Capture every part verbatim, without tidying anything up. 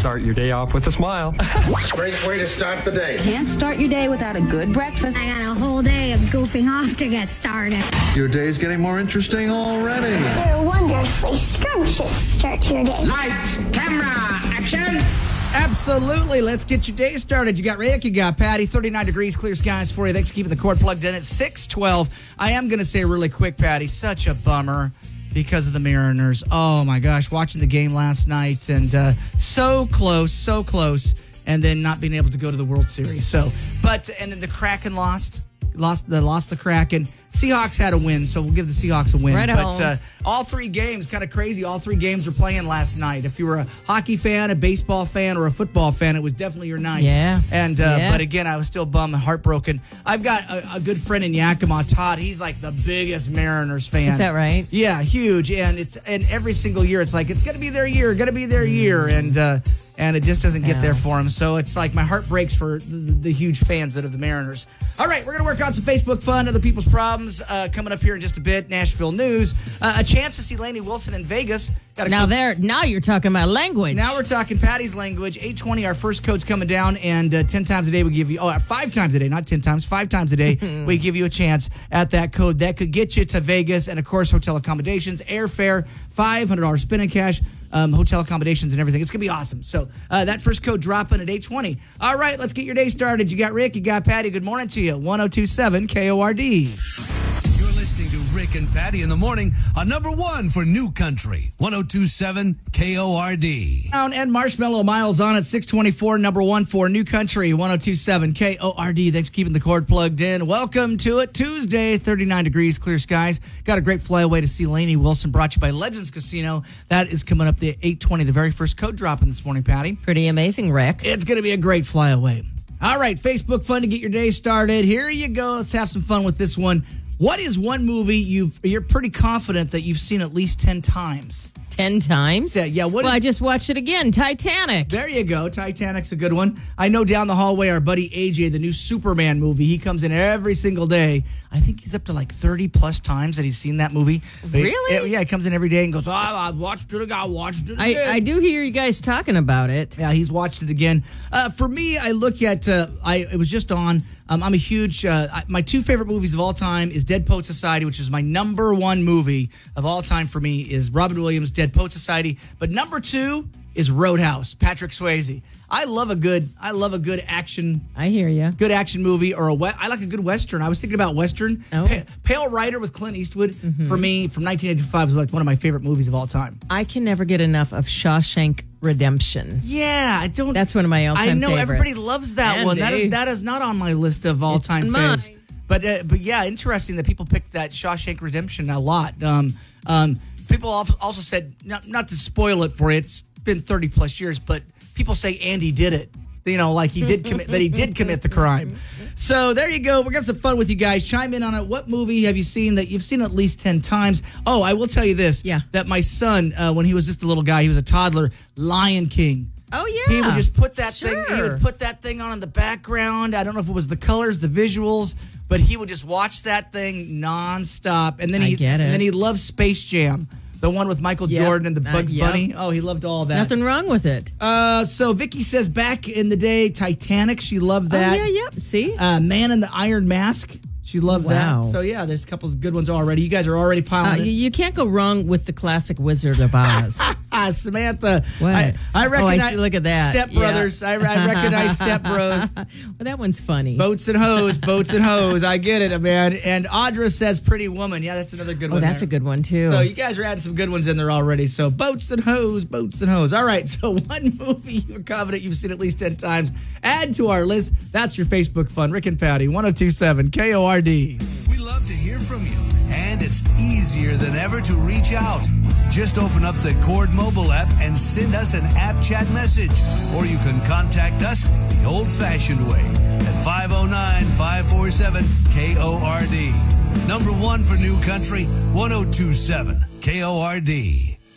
start your day off with a smile. Great way to start the day. Can't start your day without a good breakfast. I got a whole day of goofing off to get started. Your day's getting more interesting already. They're wondrously scrumptious start to your day. Lights, camera, action. Absolutely. Let's get your day started. You got Rick, you got Patty, thirty-nine degrees, clear skies for you. Thanks for keeping the cord plugged in at six twelve. I am going to say really quick, Patty, such a bummer because of the Mariners. Oh, my gosh, watching the game last night and uh, so close, so close, and then not being able to go to the World Series. So, but, and then the Kraken lost. Lost the lost the Kraken. Seahawks had a win, so we'll give the Seahawks a win. Right but home. Uh, all three games, kind of crazy. All three games were playing last night. If you were a hockey fan, a baseball fan, or a football fan, it was definitely your night. Yeah. And uh, Yeah. but again, I was still bummed and heartbroken. I've got a, a good friend in Yakima, Todd. He's like the biggest Mariners fan. Is that right? Yeah, huge. And it's and every single year, it's like it's gonna be their year, gonna be their year, and. Uh, And it just doesn't get Yeah. there for him. So it's like my heart breaks for the, the, the huge fans that are the Mariners. All right, we're going to work on some Facebook fun, other people's problems uh, coming up here in just a bit. Nashville news. Uh, a chance to see Lainey Wilson in Vegas. Got a Now co- there, now you're talking about language. Now we're talking Patty's language. eight twenty, our first code's coming down, and uh, ten times a day we give you, oh, five times a day, not ten times, five times a day, we give you a chance at that code. That could get you to Vegas, and of course, hotel accommodations, airfare, five hundred dollars spending cash. Um, hotel accommodations and everything. It's going to be awesome. So uh, that first code dropping at eight twenty. All right, let's get your day started. You got Rick, you got Patty. Good morning to you. one oh two point seven K O R D. You're listening to Rick and Patty in the morning on number one for New Country, one oh two point seven K O R D. Down and Marshmallow Miles on at six twenty-four, number one for New Country, one oh two point seven K O R D. Thanks for keeping the cord plugged in. Welcome to it. Tuesday, thirty-nine degrees, clear skies. Got a great flyaway to see Lainey Wilson, brought to you by Legends Casino. That is coming up the eight twenty, the very first code dropping this morning, Patty. Pretty amazing, Rick. It's going to be a great flyaway. All right, Facebook fun to get your day started. Here you go. Let's have some fun with this one. What is one movie you've, you're pretty confident that you've seen at least ten times? Ten times? Yeah, yeah. What well, is- I just watched it again. Titanic. There you go. Titanic's a good one. I know down the hallway, our buddy A J, the new Superman movie, he comes in every single day. I think he's up to like thirty plus times that he's seen that movie. But he- Really? yeah, he comes in every day and goes, oh, I watched it again. I watched it again. I, I do hear you guys talking about it. Yeah, he's watched it again. Uh, for me, I look at, uh, I it was just on, um, I'm a huge, uh, I, my two favorite movies of all time is Dead Poet Society, which is my number one movie of all time for me, is Robin Williams' Dead Poet Society. But number two is Roadhouse, Patrick Swayze. I love a good, I love a good action I hear you. good action movie, or a we- I like a good Western. I was thinking about Western. Oh. Pa- Pale Rider with Clint Eastwood, for me, from nineteen eighty-five, was like one of my favorite movies of all time. I can never get enough of Shawshank Redemption. Yeah, I don't. That's one of my all-time I know favorites. everybody loves that one. That is Andy. that is not on my list of all time It's mine. faves. But uh, but yeah, interesting that people picked that Shawshank Redemption a lot. Um, um, people al- also said, not, not to spoil it for you, it's been thirty plus years, but people say Andy did it. You know, like he did commit that he did commit the crime. So there you go. We're gonna have some fun with you guys. Chime in on it. What movie have you seen that you've seen at least ten times? Oh, I will tell you this. Yeah. That my son, uh, when he was just a little guy, he was a toddler. Lion King. Oh, yeah. He would just put that Sure. thing. He would put that thing on in the background. I don't know if it was the colors, the visuals, but he would just watch that thing nonstop. And then I he get it. and then he loved Space Jam, the one with Michael Yep. Jordan and the Uh, Bugs yep. Bunny. Oh, he loved all that. Nothing wrong with it. Uh, so Vicky says back in the day, Titanic. She loved that. Oh, yeah, yeah. See? Uh, Man in the Iron Mask. She loved Wow. that. So yeah, there's a couple of good ones already. You guys are already Uh, piling you, it. you can't go wrong with the classic Wizard of Oz. Ah, Samantha. What? I, I Oh, I recognize. see- look at that. Step Yeah. Brothers. I, I recognize Step Bros. Well, that one's funny. Boats and hose, boats and hose. I get it, man. And Audra says Pretty Woman. Yeah, that's another good Oh, one. that's there. a good one, too. So you guys are adding some good ones in there already. So boats and hose, boats and hose. All right, so one movie you're confident you've seen at least ten times. Add to our list. That's your Facebook fun. Rick and Patty, one oh two point seven K O R D. We love to hear from you, and it's easier than ever to reach out. Just open up the Cord mobile app and send us an app chat message. Or you can contact us the old-fashioned way at five oh nine, five four seven, K O R D. Number one for New Country, one oh two point seven K O R D.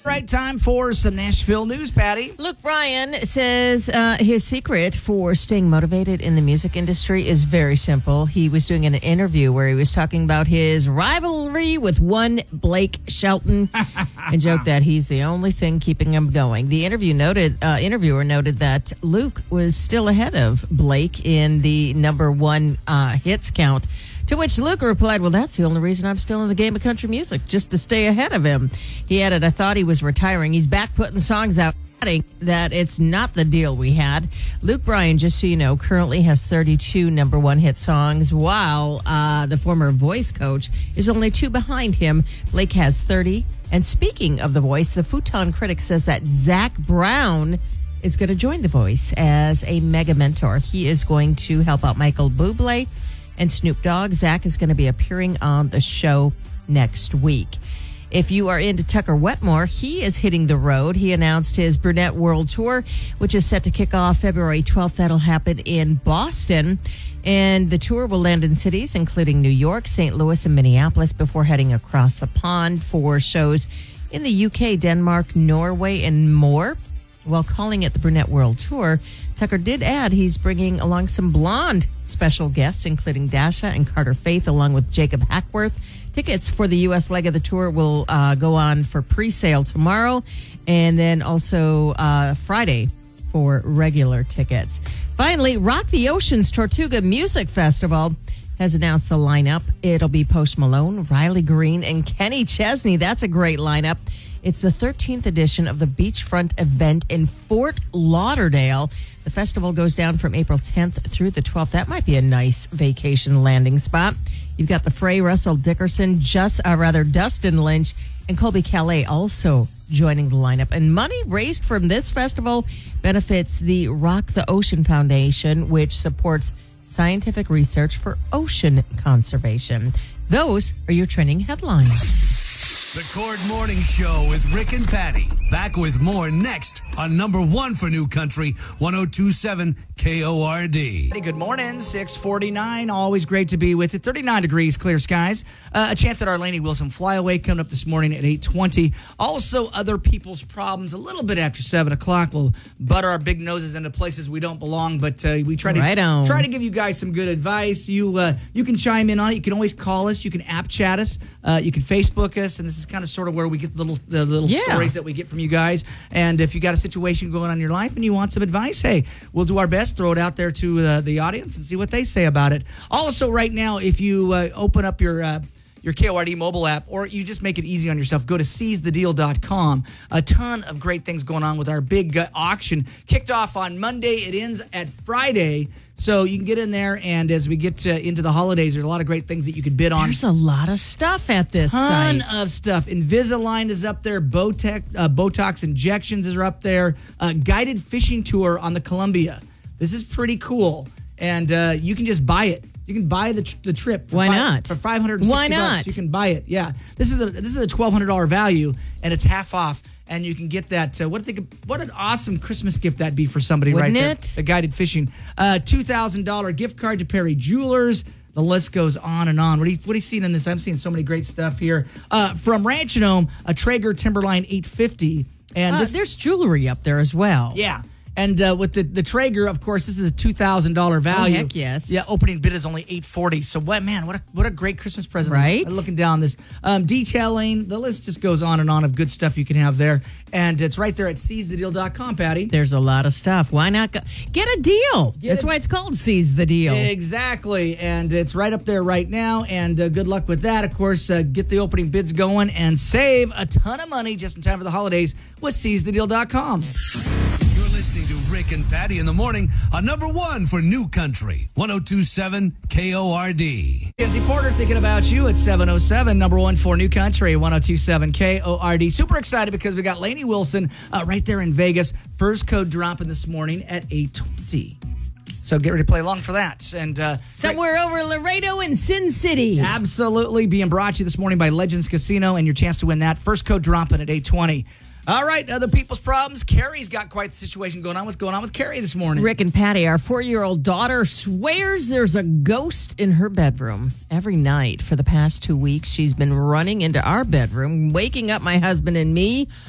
Right, time for some Nashville news, Patty. Luke Bryan says uh, his secret for staying motivated in the music industry is very simple. He was doing an interview where he was talking about his rivalry with one Blake Shelton and joked that he's the only thing keeping him going. The interview noted, uh, interviewer noted that Luke was still ahead of Blake in the number one uh, hits count. To which Luke replied, well, that's the only reason I'm still in the game of country music, just to stay ahead of him. He added, I thought he was retiring. He's back putting songs out, adding that it's not the deal we had. Luke Bryan, just so you know, currently has thirty-two number one hit songs, while uh, the former Voice coach is only two behind him. Blake has thirty. And speaking of The Voice, the Futon Critic says that Zach Brown is going to join The Voice as a mega mentor. He is going to help out Michael Bublé and Snoop Dogg. Zach is going to be appearing on the show next week. If you are into Tucker Wetmore, he is hitting the road. He announced his Brunette World Tour, which is set to kick off February twelfth. That'll happen in Boston. And the tour will land in cities including New York, Saint Louis, and Minneapolis before heading across the pond for shows in the U K, Denmark, Norway, and more. While calling it the Brunette World Tour, Tucker did add he's bringing along some blonde special guests, including Dasha and Carter Faith, along with Jacob Hackworth. Tickets for the U S leg of the tour will uh, go on for pre-sale tomorrow, and then also uh, Friday for regular tickets. Finally, Rock the Ocean's Tortuga Music Festival has announced the lineup. It'll be Post Malone, Riley Green, and Kenny Chesney. That's a great lineup. It's the thirteenth edition of the Beachfront event in Fort Lauderdale. The festival goes down from April tenth through the twelfth. That might be a nice vacation landing spot. You've got the Fray, Russell Dickerson, just uh, rather Dustin Lynch, and Colby Calais also joining the lineup. And money raised from this festival benefits the Rock the Ocean Foundation, which supports scientific research for ocean conservation. Those are your trending headlines. The Cord Morning Show with Rick and Patty. Back with more next on number one for New Country, one oh two point seven K O R D. Good morning, six forty-nine. Always great to be with you. thirty-nine degrees, clear skies. Uh, a chance at our Lainey Wilson flyaway coming up this morning at eight twenty. Also, other people's problems a little bit after seven o'clock. We'll butter our big noses into places we don't belong, but uh, we try to right on. try to give you guys some good advice. You uh, you can chime in on it. You can always call us. You can app chat us. Uh, you can Facebook us, and this is kind of sort of where we get the little the little yeah. stories that we get from you guys. And if you got a situation going on in your life and you want some advice, hey, we'll do our best. Throw it out there to uh, the audience and see what they say about it. Also, right now, if you uh, open up your uh, your K O R D mobile app, or you just make it easy on yourself, go to seize the deal dot com. A ton of great things going on with our big uh, auction. Kicked off on Monday. It ends at Friday. So you can get in there, and as we get to, into the holidays, there's a lot of great things that you could bid on. There's a lot of stuff at this ton site. of stuff. Invisalign is up there. Botox, uh, Botox injections is up there. Uh, guided fishing tour on the Columbia. This is pretty cool, and uh, you can just buy it. You can buy the tr- the trip. For Why five, not? For five hundred and sixty Why not? bucks, you can buy it. Yeah, this is a this is a twelve hundred dollar value, and it's half off. And you can get that. Uh, what do you think? What an awesome Christmas gift that'd be for somebody, Wouldn't right there. it? The guided fishing, uh, two thousand dollar gift card to Perry Jewelers. The list goes on and on. What are you, what are you seeing in this? I'm seeing so many great stuff here. Uh, from Ranch and Home, a Traeger Timberline eight fifty, and Uh, this, there's jewelry up there as well. yeah. And uh, with the, the Traeger, of course, this is a two thousand dollars value. Oh, heck yes. Yeah, opening bid is only eight hundred forty dollars. So, what man, what a, what a great Christmas present. Right? Looking down this. Um, detailing, the list just goes on and on of good stuff you can have there. And it's right there at seize the deal dot com, Patty. There's a lot of stuff. Why not go? Get a deal? Get That's a- why it's called Seize the Deal. Exactly. And it's right up there right now. And uh, good luck with that. Of course, uh, get the opening bids going and save a ton of money just in time for the holidays with seize the deal dot com. You're listening to Rick and Patty in the morning on number one for New Country, one oh two point seven K O R D. Kenzie Porter thinking about you at seven oh seven, number one for New Country, one oh two point seven K O R D. Super excited because we got Lainey Wilson uh, right there in Vegas. First code dropping this morning at eight twenty. So get ready to play along for that. And uh, Somewhere over Laredo and Sin City. absolutely being brought to you this morning by Legends Casino, and your chance to win that. First code dropping at eight twenty. All right, other people's problems. Carrie's got quite the situation going on. What's going on with Carrie this morning? Rick and Patty, our four-year-old daughter, swears there's a ghost in her bedroom. Every night for the past two weeks, she's been running into our bedroom, waking up my husband and me.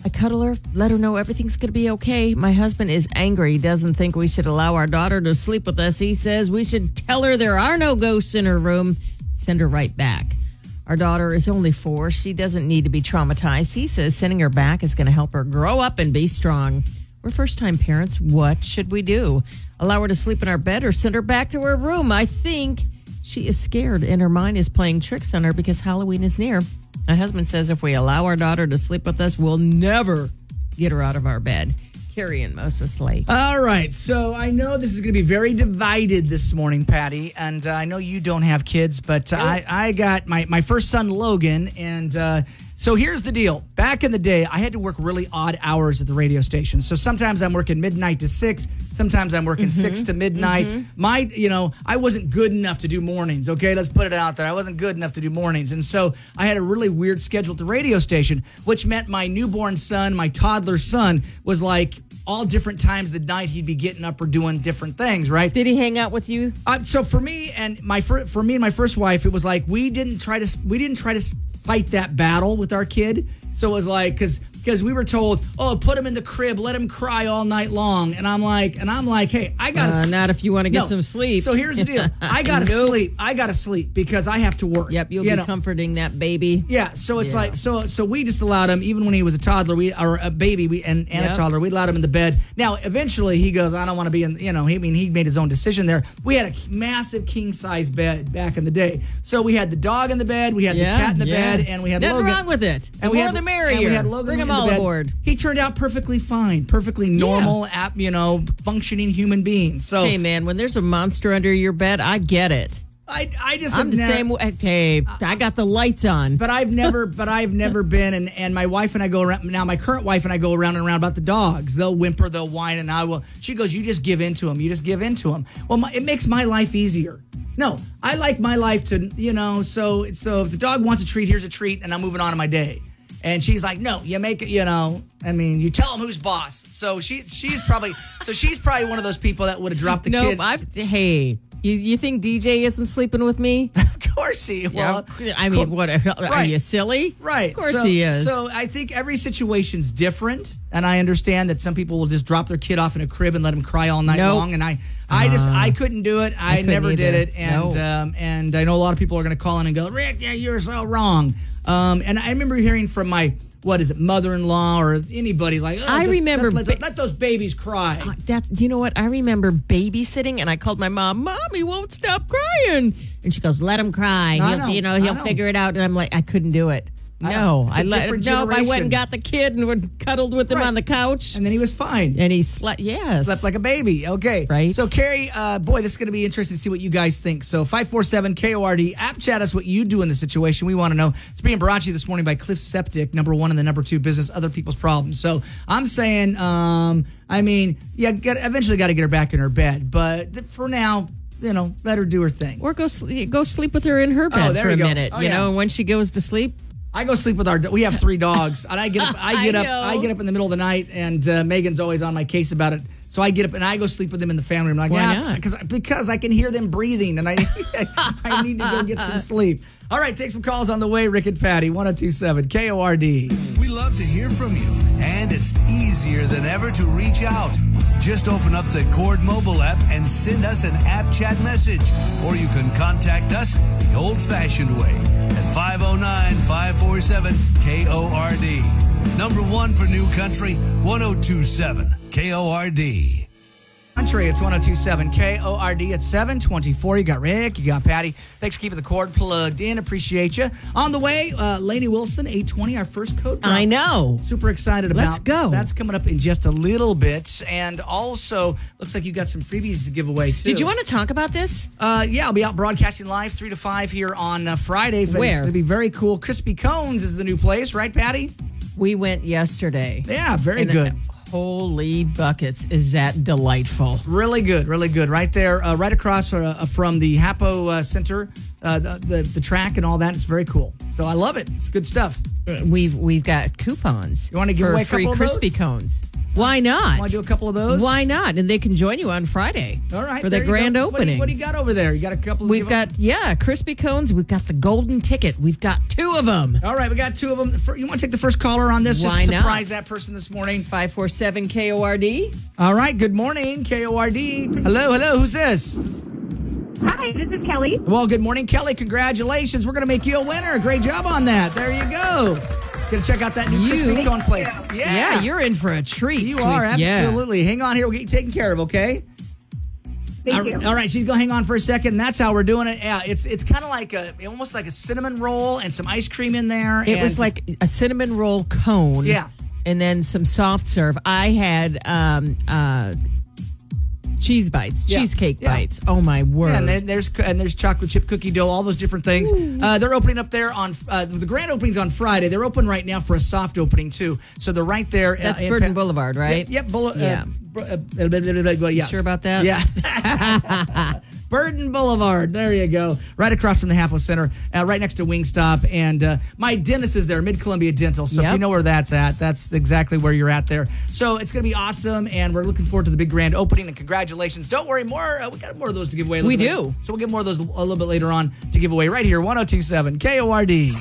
I cuddle her, let her know everything's going to be okay. My husband is angry. He doesn't think we should allow our daughter to sleep with us. He says we should tell her there are no ghosts in her room, send her right back. Our daughter is only four. She doesn't need to be traumatized. He says sending her back is going to help her grow up and be strong. We're first-time parents. What should we do? Allow her to sleep in our bed or send her back to her room? I think she is scared and her mind is playing tricks on her because Halloween is near. My husband says if we allow our daughter to sleep with us, we'll never get her out of our bed. Carrie in Moses Lake. All right, so I know this is going to be very divided this morning, Patty, and uh, I know you don't have kids, but uh, I, I got my, my first son, Logan, and uh, so here's the deal. Back in the day, I had to work really odd hours at the radio station. So sometimes I'm working midnight to six, sometimes I'm working mm-hmm. six to midnight. Mm-hmm. My, you know, I wasn't good enough to do mornings, okay? Let's put it out there. I wasn't good enough to do mornings, and so I had a really weird schedule at the radio station, which meant my newborn son, my toddler son, was like all different times of the night he'd be getting up or doing different things, right? Did he hang out with you? Uh, so for me and my fir- for me and my first wife, it was like we didn't try to we didn't try to fight that battle with our kid. So it was like because because we were told, oh, put him in the crib, let him cry all night long, and I'm like, and I'm like, hey, I gotta uh, s- not if you want to get no. some sleep. So here's the deal, I gotta nope. sleep, I gotta sleep because I have to work. Yep, you'll you be know? comforting that baby. Yeah, so it's Yeah. like so so we just allowed him even when he was a toddler, we or a baby, we and, and Yep. a toddler, we allowed him in the bed. Now eventually he goes, I don't want to be in, you know, he I mean he made his own decision there. We had a massive king size bed back in the day, so we had the dog in the bed, we had Yeah, the cat in the yeah. bed, and we had Nothing Logan. wrong with it. The And we more had, the merrier. and we had Logan Bring in them the all bed. aboard. He turned out perfectly fine, perfectly normal, app, you know, functioning human being. So Hey, man, when there's a monster under your bed, I get it. I, I just I'm have the never- same way. Hey, I got the lights on. But I've never, but I've never been, and, and my wife and I go around, now my current wife and I go around and around about the dogs. They'll whimper, they'll whine, and I will, she goes, you just give in to them, you just give in to them. Well, my, it makes my life easier. No, I like my life to, you know, so, so if the dog wants a treat, here's a treat, and I'm moving on to my day. And she's like, no, you make it, you know, I mean, you tell them who's boss. So she, she's probably, so she's probably one of those people that would have dropped the nope, kid. I've, hey, you, you think D J isn't sleeping with me? Of course he, well. Yeah, I mean, what, are Right. you silly? Right. Of course so, he is. So I think every situation's different, and I understand that some people will just drop their kid off in a crib and let him cry all night Nope. long. And I, I just, I couldn't do it. I, couldn't never did either. it, and No. um, and I know a lot of people are going to call in and go, Rick, yeah, you're so wrong. Um, and I remember hearing from my. What is it, mother-in-law or anybody like? Oh, I just remember let, let, ba- let those babies cry. Uh, That's you know what I remember babysitting, and I called my mom. Mom, he won't stop crying, and she goes, "Let him cry. I He'll, know, you know, I he'll know. figure it out." And I'm like, I couldn't do it. I No, know. It's a I let different no. I went generation. and got the kid and would cuddled with him Right. on the couch, And then he was fine. and he slept. Yes, Slept like a baby. Okay. Right. So, Carrie, uh, boy, this is going to be interesting to see what you guys think. So, five four seven K O R D, app chat us what you do in this situation. We want to know. It's being brought to you this morning by Cliff Septic, number one and the number two business, other people's problems. So, I'm saying, um, I mean, yeah, get, eventually got to get her back in her bed. But th- for now, you know, let her do her thing. or go sleep, go sleep with her in her bed Oh, there for you a go. minute. Oh, you yeah. know, and when she goes to sleep, I go sleep with our. We have three dogs, and I get up. I get I up. know. I get up in the middle of the night, and uh, Megan's always on my case about it. So I get up and I go sleep with them in the family room. I'm like, Why yeah, not? because because I can hear them breathing, and I I need to go get some sleep. All right, take some calls on the way. Rick and Patty, one oh two seven K O R D. We love to hear from you, and it's easier than ever to reach out. Just open up the Cord mobile app and send us an app chat message, or you can contact us the old-fashioned way at five oh nine, five four seven K O R D. Number one for New Country, one oh two seven K O R D. Country, it's one oh two seven K O R D at seven twenty-four. You got Rick, you got Patty. Thanks for keeping the cord plugged in. Appreciate you. On the way, uh, Lainey Wilson, eight twenty, our first code drop. I know. Super excited about. Let's go. That's coming up in just a little bit. And also, looks like you got some freebies to give away, too. Did you want to talk about this? Uh, yeah, I'll be out broadcasting live three to five here on uh, Friday. But Where? It's going to be very cool. Crispy Cones is the new place, right, Patty? We went yesterday. Yeah, very And, good. uh, Holy buckets, is that delightful. Really good, really good. Right there, uh, right across uh, from the Hapo uh, Center, uh, the, the the track and all that. It's very cool. So I love it. It's good stuff. We've we've got coupons. You wanna give for away a free couple of crispy those? cones. Why not? Want to do a couple of those? Why not? And they can join you on Friday. All right. For the there you grand go. What do, opening. you, what do you got over there? You got a couple of We've got, yeah, crispy cones. We've got the golden ticket. We've got two of them. All right, we got two of them. You want to take the first caller on this? Why Just not? surprise that person this morning. five four seven K O R D. All right, good morning, K O R D. Hello, hello, who's this? Hi, this is Kelly. Well, good morning, Kelly. Congratulations. We're going to make you a winner. Great job on that. There you go. Gonna check out that new You- crispy cone place. Yeah. Yeah, you're in for a treat. you sweet- are yeah. absolutely. Hang on here. We'll get you taken care of. Okay. Thank all, you. all right, she's gonna hang on for a second. And that's how we're doing it. Yeah, it's it's kind of like a almost like a cinnamon roll and some ice cream in there. It and- was like a cinnamon roll cone. Yeah. And then some soft serve. I had um, uh, cheese bites, Yeah. cheesecake Yeah. bites. Oh, my word. Yeah, and then there's and there's chocolate chip cookie dough, all those different things. Uh, they're opening up there on uh, the grand opening's on Friday. They're open right now for a soft opening too. So they're right there. That's uh, in Burton Pa- Boulevard, right? Yep. yep Boule- Yeah. Uh, br- uh, blah, blah, blah, blah, blah, yes. Sure about that? Yeah. Burton Boulevard. There you go. Right across from the Hapless Center, uh, right next to Wingstop. And uh, my dentist is there, Mid-Columbia Dental. So if Yep. you know where that's at, that's exactly where you're at there. So it's going to be awesome, and we're looking forward to the big grand opening, and congratulations. Don't worry, more. Uh, we got more of those to give away. a We little bit do. later. So we'll get more of those a little bit later on to give away right here, one oh two point seven K O R D.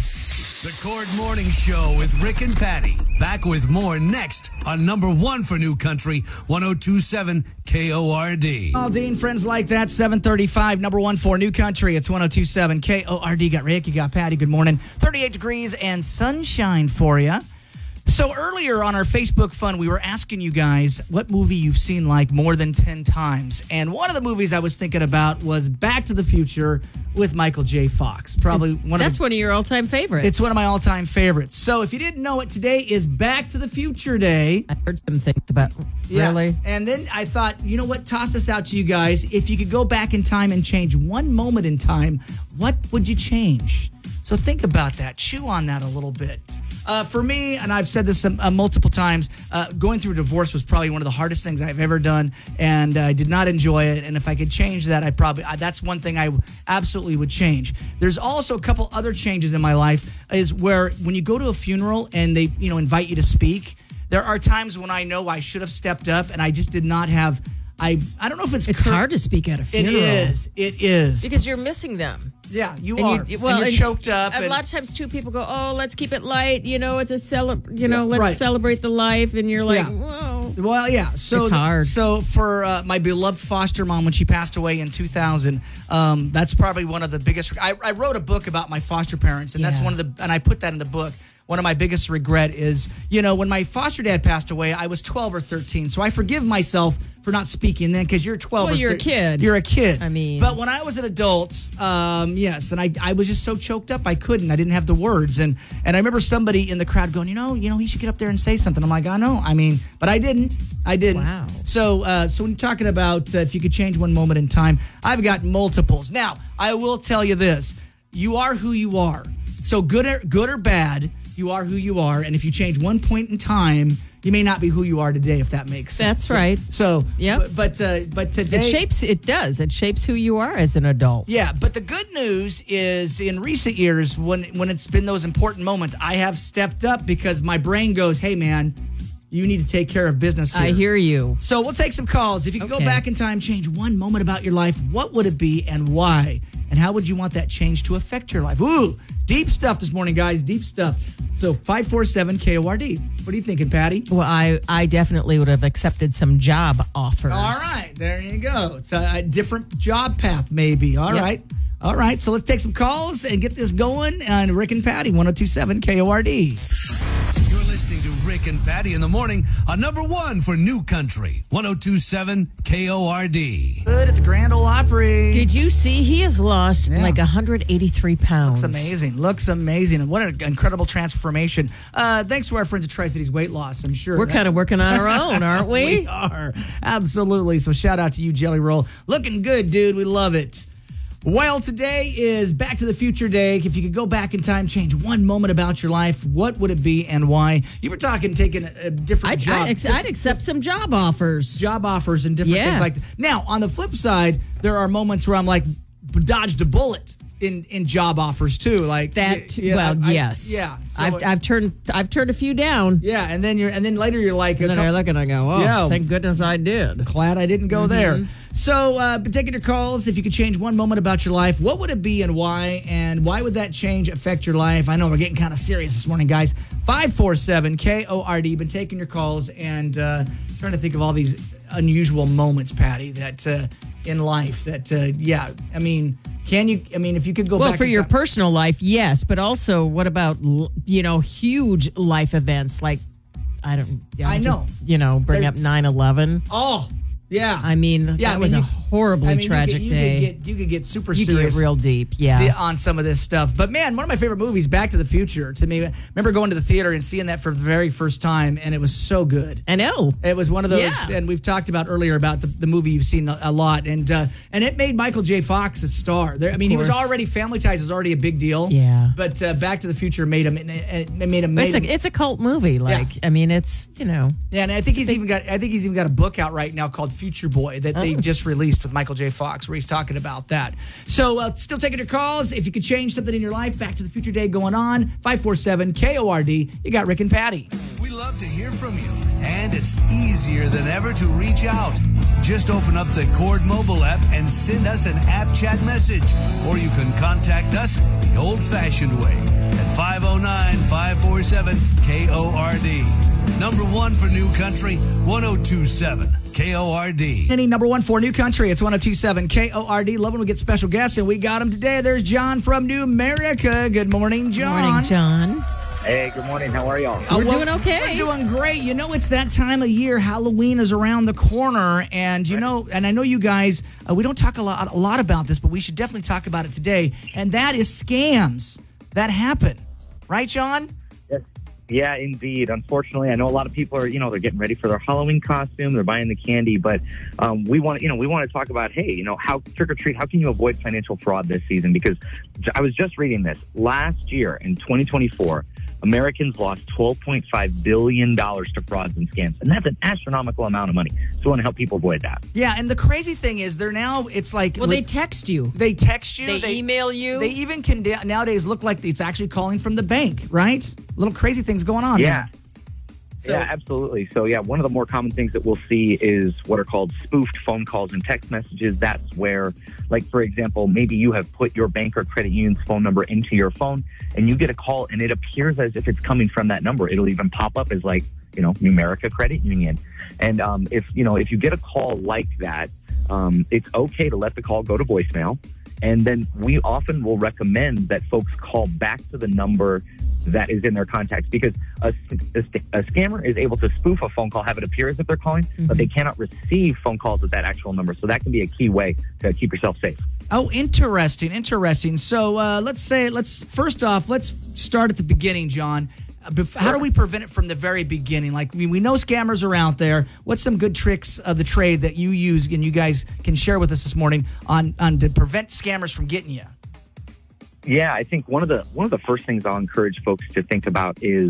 The Cord Morning Show with Rick and Patty. Back with more next on number one for New Country, one oh two point seven K O R D. All Dean, friends like that, seven thirty-five, number one for New Country. It's one oh two point seven K O R D. Got Rick, you got Patty. Good morning. thirty-eight degrees and sunshine for you. So earlier on our Facebook Fun, we were asking you guys what movie you've seen like more than ten times. And one of the movies I was thinking about was Back to the Future with Michael J. Fox. Probably one of That's the, one of your all-time favorites. It's one of my all-time favorites. So if you didn't know it, today is Back to the Future Day. I heard some things about, Yes. really? And then I thought, you know what? Toss this out to you guys. If you could go back in time and change one moment in time, what would you change? So think about that. Chew on that a little bit. Uh, for me, and I've said this um, uh, multiple times, uh, going through a divorce was probably one of the hardest things I've ever done, and I did not enjoy it. And if I could change that, I probably I, that's one thing I absolutely would change. There's also a couple other changes in my life, is where when you go to a funeral and they you know invite you to speak, there are times when I know I should have stepped up, and I just did not have. I I don't know if it's It's cur- hard to speak at a It funeral. is. It is. Because you're missing them. Yeah, you And are. you, well, and you're and choked up. A and- lot of times, too, people go, "Oh, let's keep it light." You know, it's a cele- You know, Yeah, let's right. celebrate the life. And you're like, Yeah. "Whoa." Well, yeah. So It's hard. So for uh, my beloved foster mom, when she passed away in two thousand, um, that's probably one of the biggest. I, I wrote a book about my foster parents, and that's Yeah. one of the. And I put that in the book. One of my biggest regret is, you know, when my foster dad passed away, I was twelve or thirteen. So I forgive myself for not speaking then, because you're twelve. Well, or you're a thir- kid. You're a kid. I mean- but when I was an adult, um, yes, and I, I was just so choked up, I couldn't. I didn't have the words, and and I remember somebody in the crowd going, you know, you know, he should get up there and say something. I'm like, I know. I mean, but I didn't. I didn't. Wow. So, uh, so when you're talking about uh, if you could change one moment in time, I've got multiples. Now, I will tell you this: you are who you are. So good or good or bad, you are who you are. And if you change one point in time, you may not be who you are today. If that makes sense. That's So- right. So, Yep. But but, uh, but today It shapes. It does. It shapes who you are as an adult. Yeah, but the good news is in recent years, when when it's been those important moments, I have stepped up because my brain goes, hey, man, you need to take care of business here. I hear you. So we'll take some calls. If you could go Okay. back in time, change one moment about your life, what would it be and why? And how would you want that change to affect your life? Ooh, deep stuff this morning, guys. Deep stuff. So five four seven K O R D. What are you thinking, Patty? Well, I, I definitely would have accepted some job offers. All right, there you go. It's a, a different job path, maybe. All Yep. right. All right, so let's take some calls and get this going on Rick and Patty, one oh two point seven K O R D. You're listening to Rick and Patty in the morning on number one for New Country, one oh two point seven K O R D. Good at the Grand Ole Opry. Did you see he has lost Yeah. like one hundred eighty-three pounds? Looks amazing. Looks amazing. And what an incredible transformation. Uh, thanks to our friends at Tri-Cities Weight Loss, I'm sure. We're that- kind of working on our own, aren't we? We are. Absolutely. So shout out to you, Jelly Roll. Looking good, dude. We love it. Well, today is Back to the Future Day. If you could go back in time, change one moment about your life, what would it be and why? You were talking taking a, a different I'd, job. I'd, ex- I'd accept some job offers. job offers and different Yeah. things like that. Now, on the flip side, there are moments where I'm like, dodged a bullet. in, in job offers too, like That yeah, well, I- I- yes, yeah. So I've I've turned I've turned a few down. yeah, and then you're and then later you're like, And then I look and I go, oh, Yeah. thank goodness I did. glad I didn't go there. So, uh, but taking your calls, if you could change one moment about your life, what would it be and why? And why would that change affect your life? I know we're getting kind of serious this morning, guys. five four seven K O R D. Been taking your calls and uh, trying to think of all these unusual moments, Patty, that uh, in life that, uh, yeah, I mean, can you, I mean, if you could go Well, back for in your time- personal life, yes, but also what about l- you know huge life events like I don't I'll I just, know. you know bring There- up nine eleven. Oh, yeah. I mean, Yeah, I that mean, was you- a horribly I mean, you tragic could, you day. Could get, you could get super you serious. get real deep, yeah. the- on some of this stuff. But man, one of my favorite movies, Back to the Future, to me. I remember going to the theater and seeing that for the very first time, and it was so good. I know. It was one of those, Yeah. and we've talked about earlier about the, the movie you've seen a, a lot, and uh, and it made Michael J. Fox a star. There, I mean, he was course. already Family Ties was already a big deal. Yeah. But uh, Back to the Future made him. It, it made him. Made It's him a it's a cult movie. Like I mean, it's you know. yeah, and I think he's even got. I think he's even got a book out right now called Future Boy that they Oh. just released with Michael J. Fox, where he's talking about that. So, uh, still taking your calls. If you could change something in your life, Back to the Future Day going on. five four seven K O R D. You got Rick and Patty. We love to hear from you, and it's easier than ever to reach out. Just open up the Cord mobile app and send us an app chat message, or you can contact us the old-fashioned way at five oh nine, five four seven K O R D. Number one for New Country, one oh two seven K O R D. Any number one for New Country. It's one oh two seven K O R D. Love when we get special guests, and we got him today. There's John from New America. Good morning, John. Morning, John. Hey, good morning. How are y'all? Uh, We're well, doing okay. We're doing great. You know, it's that time of year. Halloween is around the corner, and you know, and I know you guys. Uh, we don't talk a lot, a lot about this, but we should definitely talk about it today. And that is scams that happen, right, John? Yes. Yeah, indeed. Unfortunately, I know a lot of people are, you know, they're getting ready for their Halloween costume. They're buying the candy, but um, we want, you know, we want to talk about, hey, you know, how trick or treat. How can you avoid financial fraud this season? Because I was just reading this last year in twenty twenty-four. Americans lost twelve point five billion dollars to frauds and scams. And that's an astronomical amount of money. So we want to help people avoid that. Yeah, and the crazy thing is, they're now, it's like... Well, they text you. They text you. They email you. They even can da- nowadays look like it's actually calling from the bank, right? Little crazy things going on Yeah. there. Yeah, absolutely. So, yeah, one of the more common things that we'll see is what are called spoofed phone calls and text messages. That's where, like, for example, maybe you have put your bank or credit union's phone number into your phone, and you get a call, and it appears as if it's coming from that number. It'll even pop up as, like, you know, Numerica Credit Union. And um, if, you know, if you get a call like that, um, it's okay to let the call go to voicemail. And then we often will recommend that folks call back to the number that is in their contacts, because a, a, a scammer is able to spoof a phone call, have it appear as if they're calling, mm-hmm. but they cannot receive phone calls at that actual number. So that can be a key way to keep yourself safe. Oh, interesting, interesting. So uh, let's say, let's first off, let's start at the beginning, John. Uh, bef- how do we prevent it from the very beginning? Like, I mean, we know scammers are out there. What's some good tricks of the trade that you use and you guys can share with us this morning on, on to prevent scammers from getting you? Yeah, I think one of the one of the first things I'll encourage folks to think about is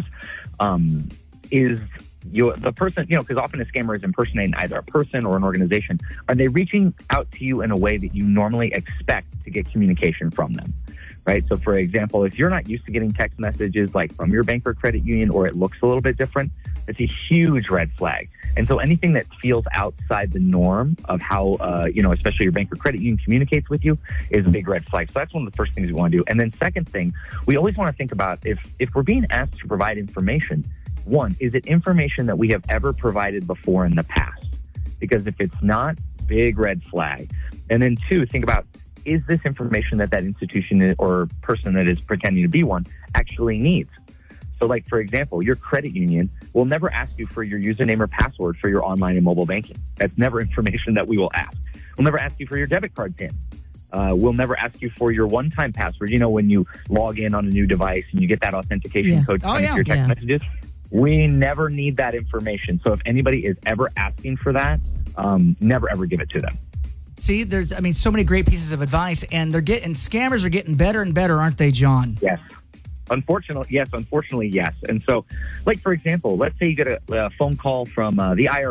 um, is you the person, you know, because often a scammer is impersonating either a person or an organization. Are they reaching out to you in a way that you normally expect to get communication from them? Right. So, for example, if you're not used to getting text messages like from your bank or credit union, or it looks a little bit different, it's a huge red flag. And so anything that feels outside the norm of how, uh, you know, especially your bank or credit union communicates with you is a big red flag. So that's one of the first things we want to do. And then second thing, we always want to think about if, if we're being asked to provide information, one, is it information that we have ever provided before in the past? Because if it's not, big red flag. And then two, think about, is this information that that institution or person that is pretending to be one actually needs? So, like, for example, your credit union will never ask you for your username or password for your online and mobile banking. That's never information that we will ask. We'll never ask you for your debit card PIN. Uh, we'll never ask you for your one-time password. You know, when you log in on a new device and you get that authentication yeah. code oh, coming yeah. to your text yeah. messages, we never need that information. So if anybody is ever asking for that, um, never, ever give it to them. See, there's, I mean, so many great pieces of advice, and they're getting, scammers are getting better and better, aren't they, John? Yes. Unfortunately, yes. Unfortunately, yes. And so, like, for example, let's say you get a, a phone call from uh, the I R S,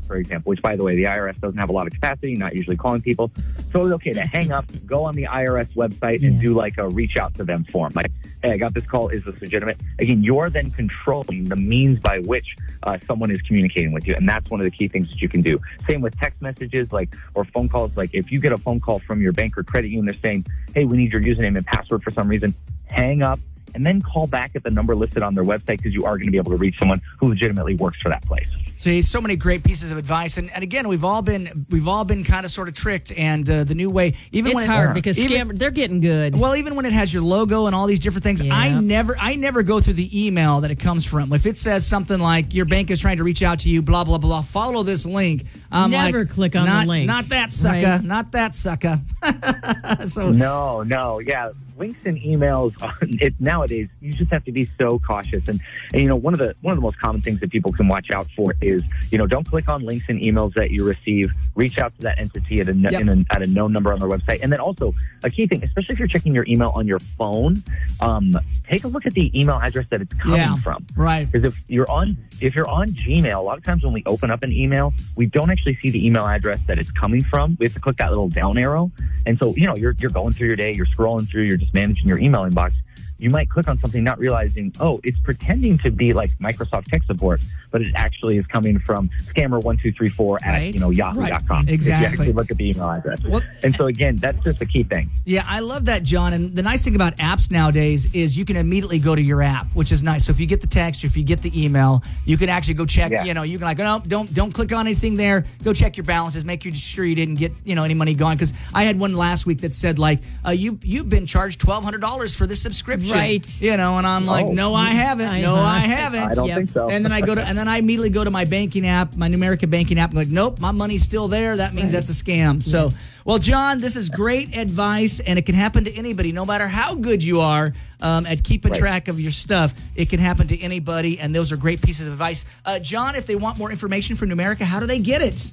for example, which, by the way, the I R S doesn't have a lot of capacity, not usually calling people. So it's okay to hang up, go on the I R S website, and yes. do like a reach out to them form. Like, hey, I got this call. Is this legitimate? Again, you're then controlling the means by which uh, someone is communicating with you. And that's one of the key things that you can do. Same with text messages, like, or phone calls. Like, if you get a phone call from your bank or credit union, they're saying, hey, we need your username and password for some reason, hang up and then call back at the number listed on their website, because you are going to be able to reach someone who legitimately works for that place. See, so many great pieces of advice, and, and again, we've all been we've all been kind of sort of tricked, and uh, the new way, even it's when hard it, because even, scam, they're getting good. Well, even when it has your logo and all these different things, yeah. I never I never go through the email that it comes from. If it says something like your bank is trying to reach out to you, blah blah blah, follow this link. I'm never like, click on not, the link. Not that sucker. Right. Not that sucker. so no, no, yeah. Links and emails, it, nowadays, you just have to be so cautious. And, and, you know, one of the one of the most common things that people can watch out for is, you know, don't click on links and emails that you receive. Reach out to that entity at a, yep. in a, at a known number on their website. And then also, a key thing, especially if you're checking your email on your phone, um, take a look at the email address that it's coming yeah, from. Right. Because if you're on if you're on Gmail, a lot of times when we open up an email, we don't actually see the email address that it's coming from. We have to click that little down arrow. And so, you know, you're you're going through your day, you're scrolling through, you're just managing your email inbox. You might click on something not realizing, oh, it's pretending to be like Microsoft tech support, but it actually is coming from scammer one two three four right. at, you know, yahoo dot com. Right. Exactly. If you actually look at the email address. Well, and so, again, that's just a key thing. Yeah, I love that, John. And the nice thing about apps nowadays is you can immediately go to your app, which is nice. So if you get the text or if you get the email, you can actually go check, yeah. you know, you can like, no, don't don't click on anything there. Go check your balances. Make sure you didn't get, you know, any money gone. Because I had one last week that said, like, uh, you, you've been charged twelve hundred dollars for this subscription. Right. You know, and I'm like, oh. no, I haven't. I no, know. I haven't. I don't yep. think so. And then I go to, and then I immediately go to my banking app, my Numerica banking app. I'm like, nope, my money's still there. That means right. that's a scam. So, yeah. well, John, this is great advice, and it can happen to anybody, no matter how good you are um, at keeping right. track of your stuff. It can happen to anybody, and those are great pieces of advice. Uh, John, if they want more information from Numerica, how do they get it?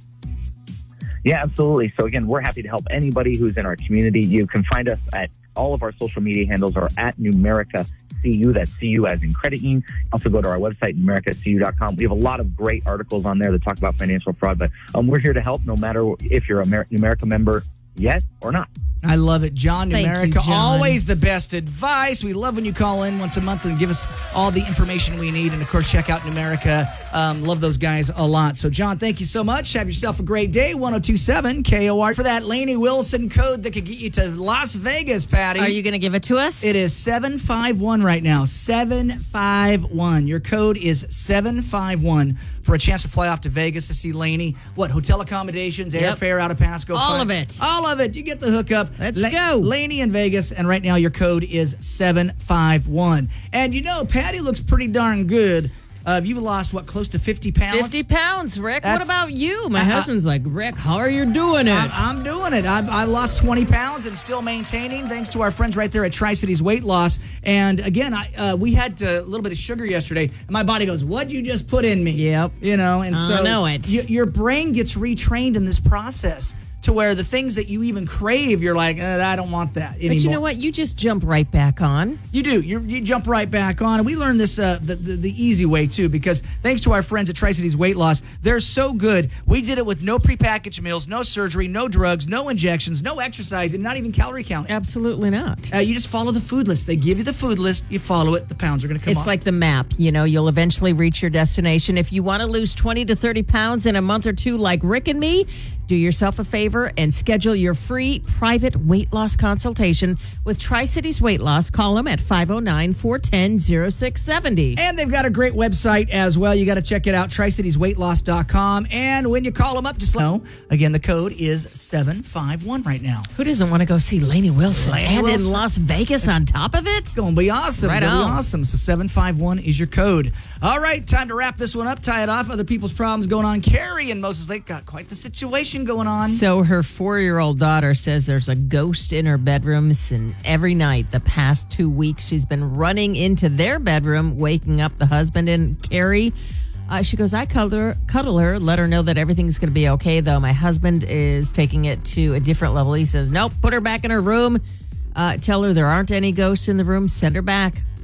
Yeah, absolutely. So again, we're happy to help anybody who's in our community. You can find us at all of our social media handles are at Numerica C U. That's C U as in credit union. Also go to our website, numerica c u dot com. We have a lot of great articles on there that talk about financial fraud, but um, we're here to help no matter if you're a Mer- Numerica member yet or not. I love it. John Thank Numerica, you, John. Always the best advice. We love when you call in once a month and give us all the information we need. And, of course, check out Numerica. Um, love those guys a lot. So, John, thank you so much. Have yourself a great day. one oh two point seven K O R for that Lainey Wilson code that could get you to Las Vegas, Patty. Are you going to give it to us? It is seven five one right now. seven five one. Your code is seven five one for a chance to fly off to Vegas to see Lainey. What, hotel accommodations, yep. airfare out of Pasco? All fine. of it. All of it. You get the hookup. Let's La- go. Lainey in Vegas, and right now your code is seven five one. And you know, Patty looks pretty darn good. Uh, you've lost, what, close to fifty pounds? fifty pounds, Rick. That's, what about you? My uh, husband's like, Rick, how are you doing it? I'm, I'm doing it. I've, I lost twenty pounds and still maintaining, thanks to our friends right there at Tri-Cities Weight Loss. And again, I uh, we had to, a little bit of sugar yesterday, and my body goes, what'd you just put in me? Yep. You know, and I so know it. Y- your brain gets retrained in this process to where the things that you even crave, you're like, uh, I don't want that anymore. But you know what? You just jump right back on. You do. You're, you jump right back on. And we learned this uh, the, the, the easy way, too, because thanks to our friends at Tri-Cities Weight Loss, they're so good. We did it with no prepackaged meals, no surgery, no drugs, no injections, no exercise, and not even calorie counting. Absolutely not. Uh, you just follow the food list. They give you the food list. You follow it. The pounds are going to come It's off. like the map. You know, you'll eventually reach your destination. If you want to lose twenty to thirty pounds in a month or two like Rick and me, do yourself a favor and schedule your free private weight loss consultation with Tri-Cities Weight Loss. Call them at five oh nine, four one oh, oh six seven oh. And they've got a great website as well. You got to check it out, tri cities weight loss dot com. And when you call them up, just let them know. Again, the code is seven five one right now. Who doesn't want to go see Lainey Wilson? Lainey and Wilson. in Las Vegas on top of it? It's going to be awesome. Right It'll on. be awesome. So seven five one is your code. All right, time to wrap this one up, tie it off. Other people's problems going on. Carrie in Moses Lake got quite the situation going on. So her four-year-old daughter says there's a ghost in her bedrooms, and every night the past two weeks she's been running into their bedroom, waking up the husband. And Carrie, uh, she goes, I cuddle her, cuddle her, let her know that everything's going to be okay, though. My husband is taking it to a different level. He says, nope, put her back in her room. Uh, tell her there aren't any ghosts in the room. Send her back.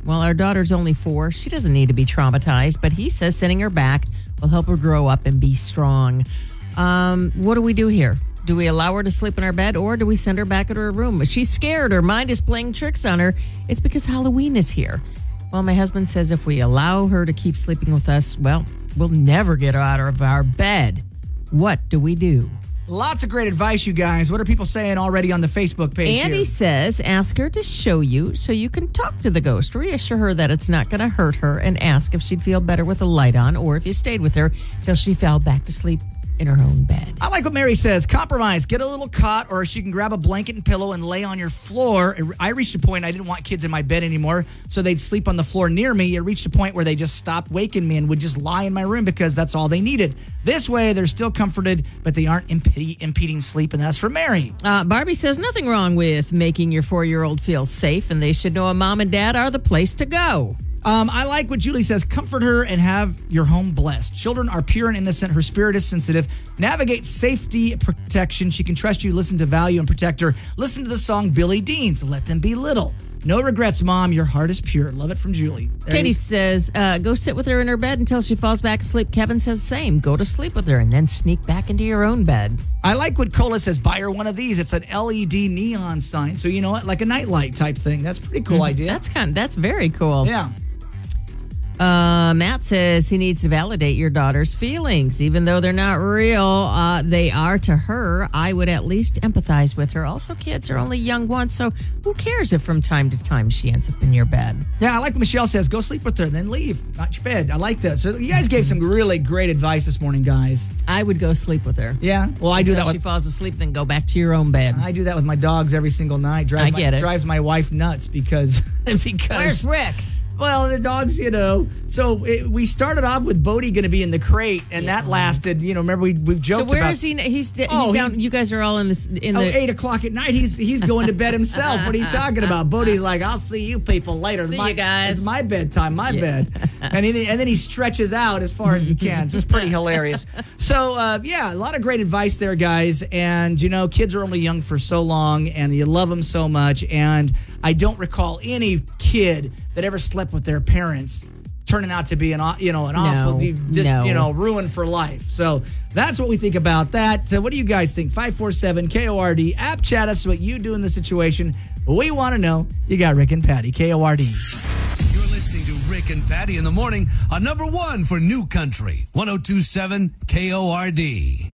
Well, our daughter's only four. She doesn't need to be traumatized, but he says sending her back will help her grow up and be strong. Um, what do we do here? Do we allow her to sleep in our bed, or do we send her back to her room? She's scared. Her mind is playing tricks on her. It's because Halloween is here. Well, my husband says if we allow her to keep sleeping with us, well, we'll never get her out of our bed. What do we do? Lots of great advice, you guys. What are people saying already on the Facebook page Andy here? says, ask her to show you so you can talk to the ghost. Reassure her that it's not going to hurt her and ask if she'd feel better with a light on or if you stayed with her till she fell back to sleep in her own bed. I like what Mary says. Compromise. Get a little cot, or she can grab a blanket and pillow and lay on your floor. I reached a point I didn't want kids in my bed anymore, so they'd sleep on the floor near me. It reached a point where they just stopped waking me and would just lie in my room because that's all they needed. This way, they're still comforted, but they aren't imp- impeding sleep, and that's for Mary. Uh, Barbie says nothing wrong with making your four-year-old feel safe, and they should know a mom and dad are the place to go. Um, I like what Julie says. Comfort her and have your home blessed. Children are pure and innocent. Her spirit is sensitive. Navigate safety, protection. She can trust you. Listen to value and protect her. Listen to the song Billy Dean's Let Them Be Little. No regrets, Mom. Your heart is pure. Love it from Julie. There Katie you- says, uh, go sit with her in her bed until she falls back asleep. Kevin says same. Go to sleep with her and then sneak back into your own bed. I like what Cola says. Buy her one of these. It's an L E D neon sign. So, you know what? Like a nightlight type thing. That's a pretty cool Mm-hmm. idea. That's kind of, that's very cool. Yeah. Uh, Matt says he needs to validate your daughter's feelings. Even though they're not real, uh, they are to her. I would at least empathize with her. Also, kids are only young once, so who cares if from time to time she ends up in your bed? Yeah, I like what Michelle says. Go sleep with her, then leave. Not your bed. I like this. So you guys gave some really great advice this morning, guys. I would go sleep with her. Yeah? Well, I do Until that she with... falls asleep, then go back to your own bed. I do that with my dogs every single night. Drives I my, get it. Drives my wife nuts because... because Where's Rick? Well, the dogs, you know. So it, we started off with Bodie going to be in the crate, and that lasted, you know, remember we, we've joked So where about... is he? He's, he's Oh, down. he- You guys are all in this. In Oh, the eight o'clock at night, he's he's going to bed himself. What are you talking about? Bodie's like, I'll see you people later. See It's my, you guys. It's my bedtime, my bed. And, he, and then he stretches out as far as he can. So it's pretty hilarious. So, uh, yeah, a lot of great advice there, guys. And, you know, kids are only young for so long, and you love them so much. And I don't recall any kid that ever slept with their parents turning out to be an aw- you know an awful No, just, no. you know ruin for life. So that's what we think about that. Uh, what do you guys think? five four seven K O R D. App chat us what you do in the situation. We want to know. You got Rick and Patty. K O R D. You're listening to Rick and Patty in the morning on number one for New Country, one oh two point seven K O R D.